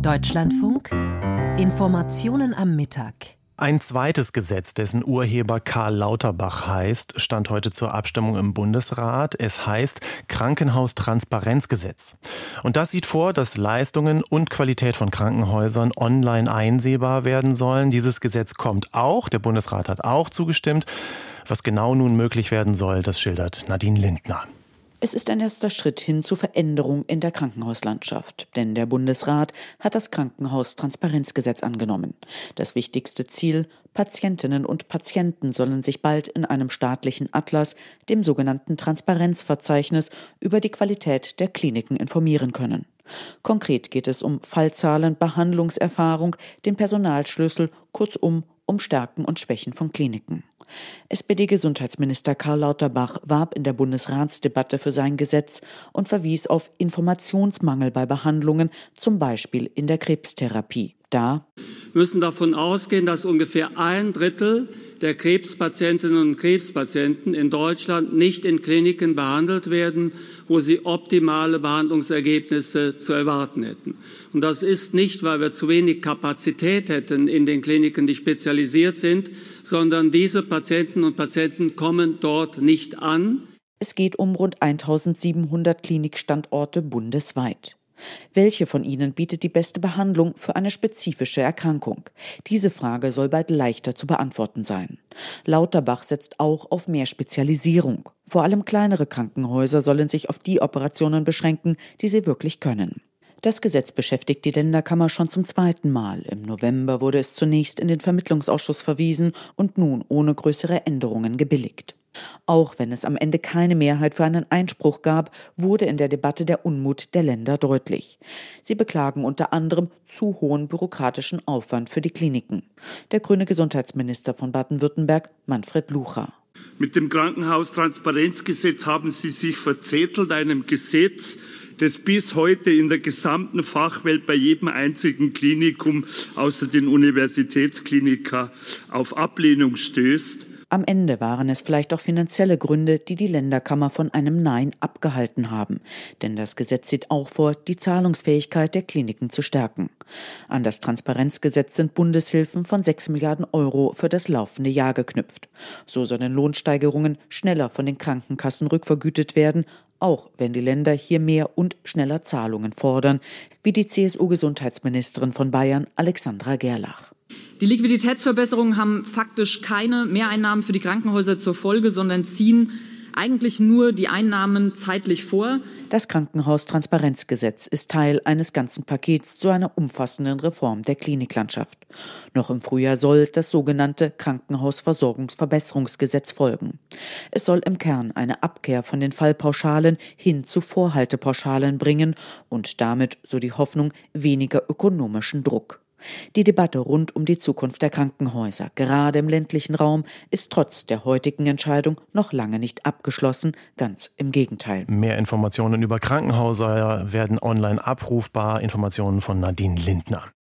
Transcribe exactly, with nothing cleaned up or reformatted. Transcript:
Deutschlandfunk. Informationen am Mittag. Ein zweites Gesetz, dessen Urheber Karl Lauterbach heißt, stand heute zur Abstimmung im Bundesrat. Es heißt Krankenhaustransparenzgesetz. Und das sieht vor, dass Leistungen und Qualität von Krankenhäusern online einsehbar werden sollen. Dieses Gesetz kommt auch, der Bundesrat hat auch zugestimmt. Was genau nun möglich werden soll, das schildert Nadine Lindner. Es ist ein erster Schritt hin zu Veränderung in der Krankenhauslandschaft. Denn der Bundesrat hat das Krankenhaustransparenzgesetz angenommen. Das wichtigste Ziel: Patientinnen und Patienten sollen sich bald in einem staatlichen Atlas, dem sogenannten Transparenzverzeichnis, über die Qualität der Kliniken informieren können. Konkret geht es um Fallzahlen, Behandlungserfahrung, den Personalschlüssel, kurzum um Stärken und Schwächen von Kliniken. S P D-Gesundheitsminister Karl Lauterbach warb in der Bundesratsdebatte für sein Gesetz und verwies auf Informationsmangel bei Behandlungen, zum Beispiel in der Krebstherapie. Da müssen davon ausgehen, dass ungefähr ein Drittel der Krebspatientinnen und Krebspatienten in Deutschland nicht in Kliniken behandelt werden, wo sie optimale Behandlungsergebnisse zu erwarten hätten. Und das ist nicht, weil wir zu wenig Kapazität hätten in den Kliniken, die spezialisiert sind, sondern diese Patienten und Patienten kommen dort nicht an. Es geht um rund eintausendsiebenhundert Klinikstandorte bundesweit. Welche von ihnen bietet die beste Behandlung für eine spezifische Erkrankung? Diese Frage soll bald leichter zu beantworten sein. Lauterbach setzt auch auf mehr Spezialisierung. Vor allem kleinere Krankenhäuser sollen sich auf die Operationen beschränken, die sie wirklich können. Das Gesetz beschäftigt die Länderkammer schon zum zweiten Mal. Im November wurde es zunächst in den Vermittlungsausschuss verwiesen und nun ohne größere Änderungen gebilligt. Auch wenn es am Ende keine Mehrheit für einen Einspruch gab, wurde in der Debatte der Unmut der Länder deutlich. Sie beklagen unter anderem zu hohen bürokratischen Aufwand für die Kliniken. Der grüne Gesundheitsminister von Baden-Württemberg, Manfred Lucha. Mit dem Krankenhaustransparenzgesetz haben Sie sich verzettelt, einem Gesetz, das bis heute in der gesamten Fachwelt bei jedem einzigen Klinikum außer den Universitätskliniken auf Ablehnung stößt. Am Ende waren es vielleicht auch finanzielle Gründe, die die Länderkammer von einem Nein abgehalten haben. Denn das Gesetz sieht auch vor, die Zahlungsfähigkeit der Kliniken zu stärken. An das Transparenzgesetz sind Bundeshilfen von sechs Milliarden Euro für das laufende Jahr geknüpft. So sollen Lohnsteigerungen schneller von den Krankenkassen rückvergütet werden, auch wenn die Länder hier mehr und schneller Zahlungen fordern, wie die C S U-Gesundheitsministerin von Bayern, Alexandra Gerlach. Die Liquiditätsverbesserungen haben faktisch keine Mehreinnahmen für die Krankenhäuser zur Folge, sondern ziehen eigentlich nur die Einnahmen zeitlich vor. Das Krankenhaustransparenzgesetz ist Teil eines ganzen Pakets zu einer umfassenden Reform der Kliniklandschaft. Noch im Frühjahr soll das sogenannte Krankenhausversorgungsverbesserungsgesetz folgen. Es soll im Kern eine Abkehr von den Fallpauschalen hin zu Vorhaltepauschalen bringen und damit, so die Hoffnung, weniger ökonomischen Druck. Die Debatte rund um die Zukunft der Krankenhäuser, gerade im ländlichen Raum, ist trotz der heutigen Entscheidung noch lange nicht abgeschlossen, ganz im Gegenteil. Mehr Informationen über Krankenhäuser werden online abrufbar. Informationen von Nadine Lindner.